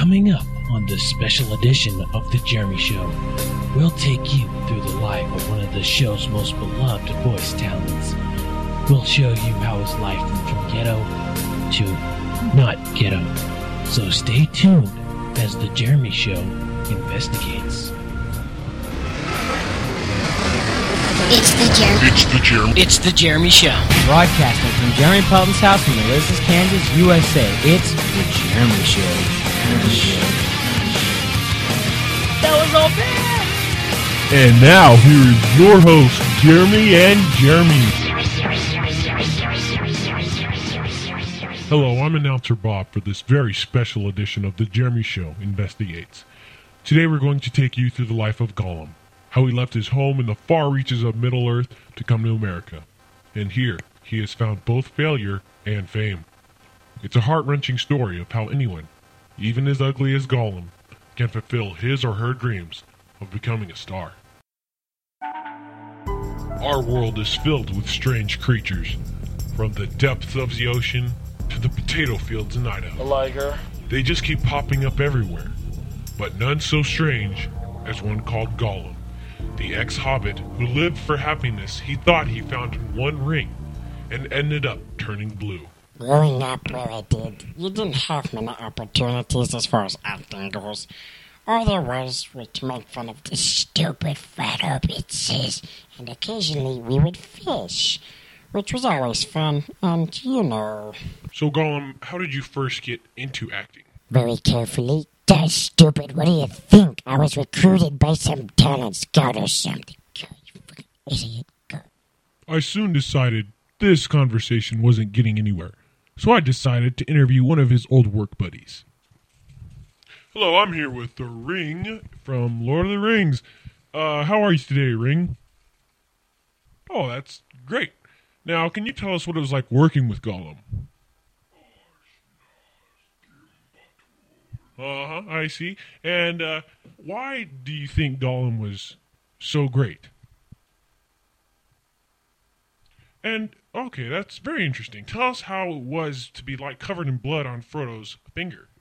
Coming up on this special edition of The Jeremy Show, we'll take you through the life of one of the show's most beloved voice talents. We'll show you how his life went from ghetto to not ghetto. So stay tuned as The Jeremy Show investigates. It's the Jeremy Show. Broadcasting from Jeremy Pelton's house in Ulysses, Kansas, USA. It's the Jeremy Show. That was all bad. And now, here is your host, Jeremy and Jeremy. Hello, I'm announcer Bob for this very special edition of The Jeremy Show Investigates. Today we're going to take you through the life of Gollum, how he left his home in the far reaches of Middle-earth to come to America. And here, he has found both failure and fame. It's a heart-wrenching story of how anyone, even as ugly as Gollum, can fulfill his or her dreams of becoming a star. Our world is filled with strange creatures, from the depths of the ocean to the potato fields in Idaho. A liger. They just keep popping up everywhere, but none so strange as one called Gollum, the ex-hobbit who lived for happiness he thought he found in one ring and ended up turning blue. Growing up where I did, you didn't have many opportunities as far as acting goes. All there was to make fun of the stupid fat hobbitses, and occasionally we would fish, which was always fun, and you know. So Gollum, how did you first get into acting? Very carefully. That's stupid. What do you think? I was recruited by some talent scout or something. God, you fucking idiot. God. I soon decided this conversation wasn't getting anywhere, so I decided to interview one of his old work buddies. Hello, I'm here with the Ring from Lord of the Rings. How are you today, Ring? Oh, that's great. Now, can you tell us what it was like working with Gollum? I see. And why do you think Gollum was so great? And, okay, that's very interesting. Tell us how it was to be, like, covered in blood on Frodo's finger.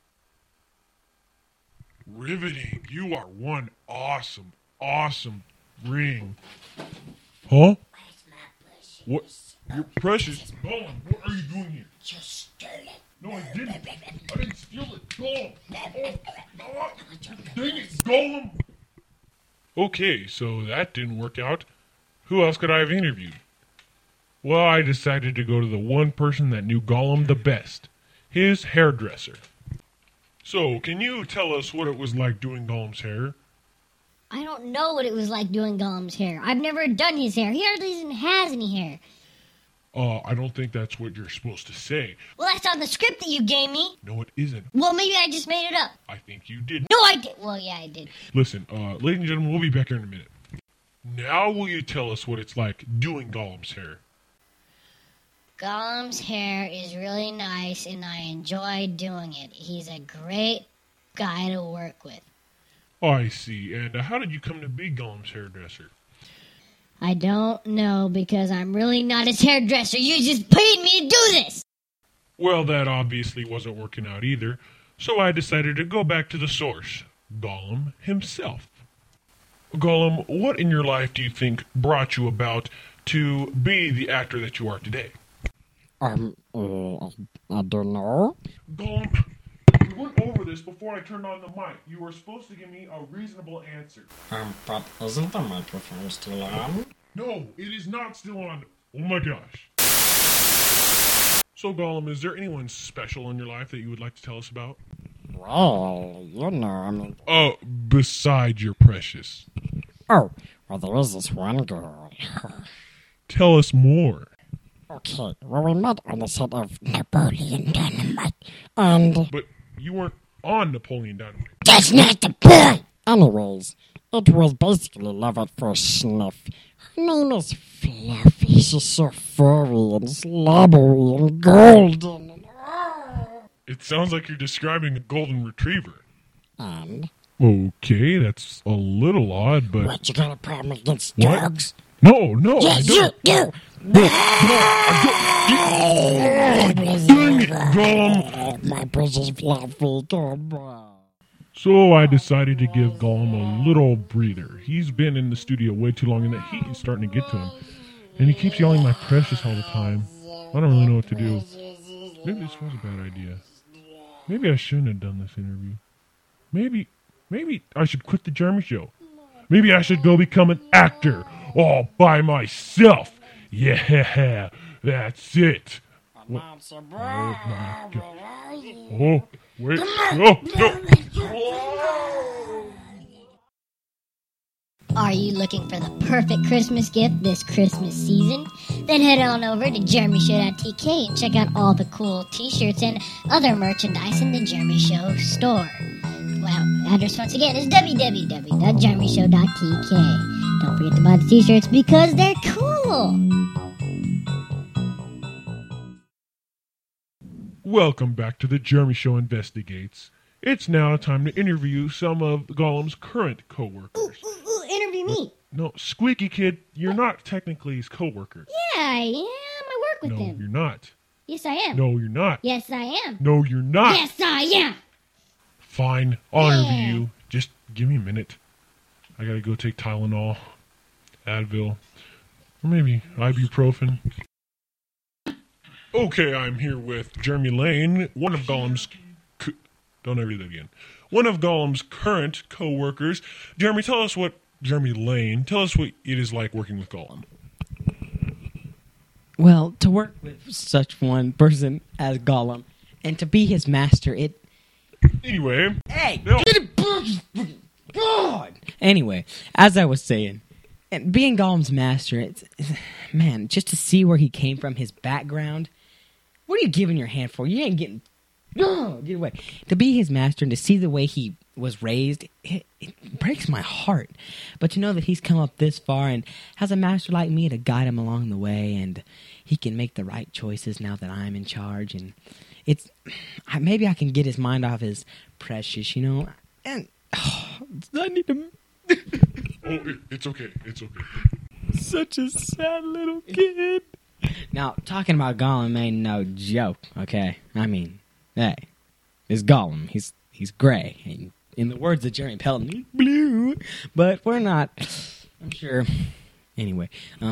Riveting. You are one awesome Ring. Huh? What? You're precious. Gollum, what are you doing here? Just stole it. No, I didn't. I didn't steal it. Gollum. Oh, dang it, Gollum. Okay, so that didn't work out. Who else could I have interviewed? Well, I decided to go to the one person that knew Gollum the best, his hairdresser. So, can you tell us what it was like doing Gollum's hair? I don't know what it was like doing Gollum's hair. I've never done his hair. He hardly even has any hair. I don't think that's what you're supposed to say. Well, that's on the script that you gave me. No, it isn't. Well, maybe I just made it up. I think you did. No, I did. Well, yeah, I did. Listen, ladies and gentlemen, we'll be back here in a minute. Now will you tell us what it's like doing Gollum's hair? Gollum's hair is really nice, and I enjoy doing it. He's a great guy to work with. Oh, I see. And how did you come to be Gollum's hairdresser? I don't know, because I'm really not his hairdresser. You just paid me to do this! Well, that obviously wasn't working out either, so I decided to go back to the source, Gollum himself. Gollum, what in your life do you think brought you about to be the actor that you are today? I don't know. Gollum, we went over this before I turned on the mic. You were supposed to give me a reasonable answer. But isn't the microphone still on? No, it is not still on. Oh my gosh. So, Gollum, is there anyone special in your life that you would like to tell us about? Well, you know, I mean... Oh, besides your precious. Oh, well, there is this one girl. Tell us more. Okay, well, we met on the set of Napoleon Dynamite, and... But you weren't on Napoleon Dynamite. That's not the point! Anyways, it was basically love at first sniff. Her name is Fluffy. She's so furry and slobbery and golden. It sounds like you're describing a golden retriever. And? Okay, that's a little odd, but... What, you got a problem against What? dogs? No, Yes, I don't. you do! Dang it, Gollum! my precious fluffy kid. So I decided to give Gollum a little breather. He's been in the studio way too long and the heat is starting to get to him. And he keeps yelling my precious all the time. I don't really know what to do. Maybe this was a bad idea. Maybe I shouldn't have done this interview. Maybe I should quit the Jeremy Show. Maybe I should go become an actor all by myself. Yeah, that's it. What? Oh my God. Oh, wait. No. Are you looking for the perfect Christmas gift this Christmas season? Then head on over to jeremyshow.tk and check out all the cool t-shirts and other merchandise in the Jeremy Show store. Well, address once again is www.jeremyshow.tk. Don't forget to buy the t-shirts because they're cool. Welcome back to the Jeremy Show Investigates. It's now time to interview some of Gollum's current co-workers. Ooh, interview me. No, Squeaky Kid, you're not technically his co-worker. Yeah, I am. I work with him. No, you're not. Yes, I am. No, you're not. Yes, I am. No, you're not. Yes, I am. Fine, I'll interview you. Just give me a minute. I gotta go take Tylenol, Advil, or maybe ibuprofen. Okay, I'm here with Jeremy Lane, one of Gollum's... Don't ever do that again. One of Gollum's current co-workers. Jeremy, tell us what it is like working with Gollum. Well, to work with such one person as Gollum and to be his master, Anyway. Hey! No. Get it! God! Anyway, as I was saying, and being Gollum's master, man, just to see where he came from, his background, what are you giving your hand for? You ain't getting... No, get away. To be his master and to see the way he was raised, it breaks my heart. But to know that he's come up this far and has a master like me to guide him along the way, and he can make the right choices now that I'm in charge, and maybe I can get his mind off his precious, and I need to... It's okay. It's okay. Such a sad little kid. Now, talking about Gollum ain't no joke, okay? I mean, hey, it's Gollum. He's gray. And in the words of Jeremy Pelton, he's blue. But we're not, I'm sure. Anyway,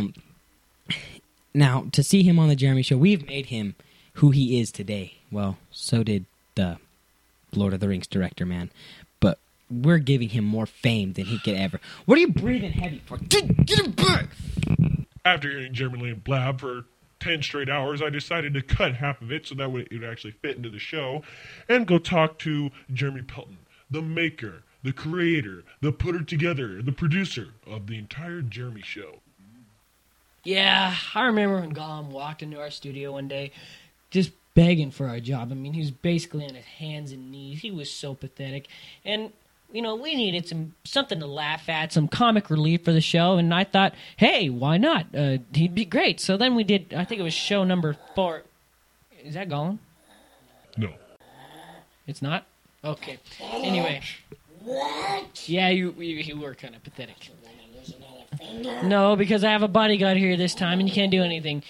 now, to see him on the Jeremy Show, we've made him who he is today. Well, so did the Lord of the Rings director, man. But we're giving him more fame than he could ever. What are you breathing heavy for? Get him back! After hearing Jeremy Lane blab for 10 straight hours, I decided to cut half of it so that it would actually fit into the show and go talk to Jeremy Pelton, the maker, the creator, the putter together, the producer of the entire Jeremy Show. Yeah, I remember when Gollum walked into our studio one day just begging for our job. I mean, he was basically on his hands and knees. He was so pathetic. And, we needed something to laugh at, some comic relief for the show, and I thought, hey, why not? He'd be great. So then we did, I think it was show number 4. Is that Gollum? No. It's not? Okay. Anyway. Yeah, you were kind of pathetic. No, because I have a bodyguard here this time, and you can't do anything.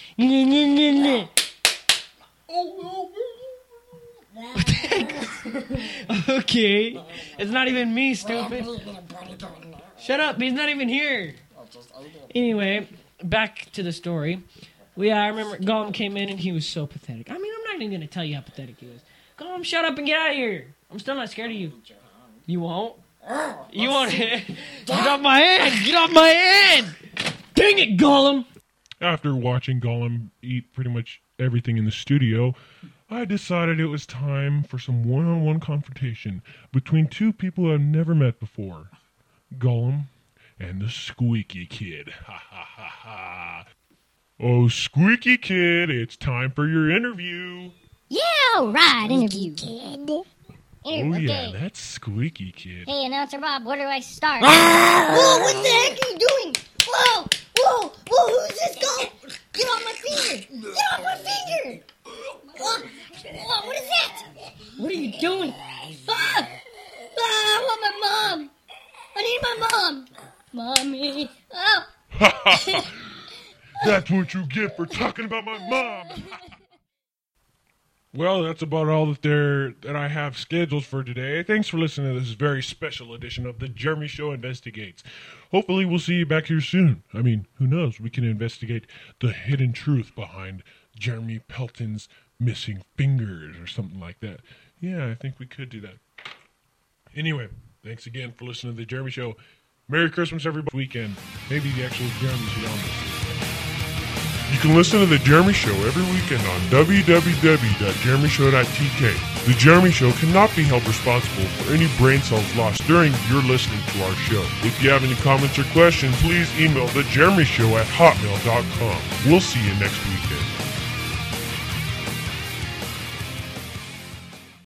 Okay. It's not even me, stupid. Shut up, he's not even here. Anyway, back to the story. I remember Gollum came in and he was so pathetic. I mean, I'm not even going to tell you how pathetic he was. Gollum, shut up and get out of here. I'm still not scared of you. You won't? You won't? Get off my hand! Get off my hand! Dang it, Gollum! After watching Gollum eat pretty much everything in the studio, I decided it was time for some one-on-one confrontation between two people I've never met before. Gollum and the Squeaky Kid. Ha ha ha ha. Oh, Squeaky Kid, it's time for your interview. Yeah, all right, interview, kid. Oh, yeah, that's Squeaky Kid. Hey, Announcer Bob, where do I start? Whoa, what the heck are you doing? Whoa, who's this guy? Get off my finger! Get off my finger! What is that? What are you doing? I want my mom. I need my mom. Mommy. Oh. That's what you get for talking about my mom. Well, that's about all that I have scheduled for today. Thanks for listening to this very special edition of the Jeremy Show Investigates. Hopefully we'll see you back here soon. I mean, who knows? We can investigate the hidden truth behind Jeremy Pelton's missing fingers or something like that. Yeah, I think we could do that. Anyway, thanks again for listening to the Jeremy Show. Merry Christmas, everybody. Weekend. Maybe the actual Jeremy should on this. You can listen to The Jeremy Show every weekend on www.jeremyshow.tk. The Jeremy Show cannot be held responsible for any brain cells lost during your listening to our show. If you have any comments or questions, please email thejeremyshow@hotmail.com. We'll see you next weekend.